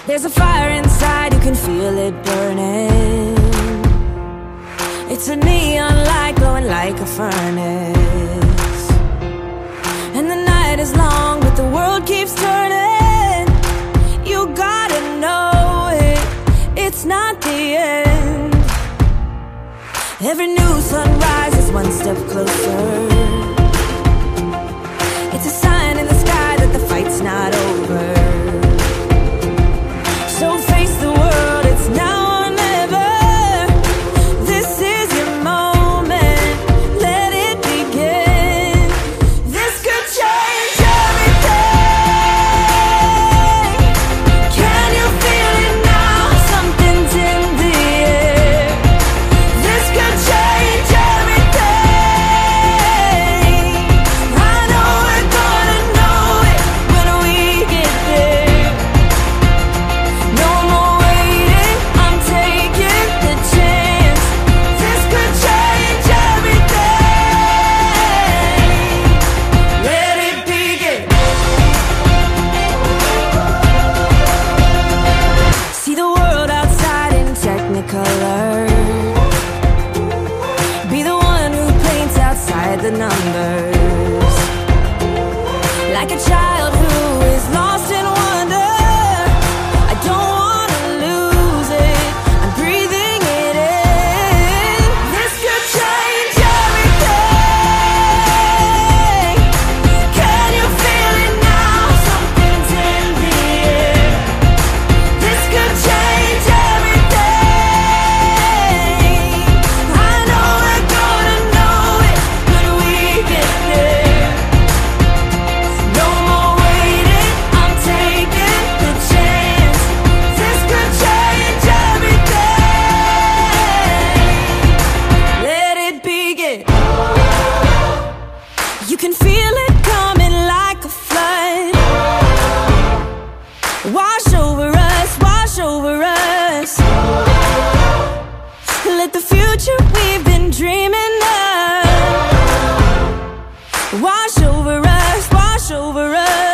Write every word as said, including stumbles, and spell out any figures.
There's a fire inside, you can feel it burning. It's a neon light glowing like a furnace. And the night is long, but the world keeps turning. You gotta know it, it's not the end. Every new sunrise is one step closer. It's a sign in the sky that the fight's not over. So face the world, it's now or never. This is your moment, let it begin. This could change everything. Can you feel it now? Something's in the air. This could change everything. I know we're gonna know it when we get there. No more waiting, I'm taking the chance. This could change everything. Let it begin. See the world outside in Technicolor. Be the one who paints outside the numbers. Like a child who is lost in wonder. I don't wanna lose it, I'm breathing it in. This could change everything. Can you feel it now? Something's in the air. This could change everything. I know we're gonna know it when we get there. No more waiting, I'm taking the chance. This could change everything. Let it begin. You can feel it coming like a flood. Wash over us, wash over us. Let the future we've been dreaming of wash over us, wash over us.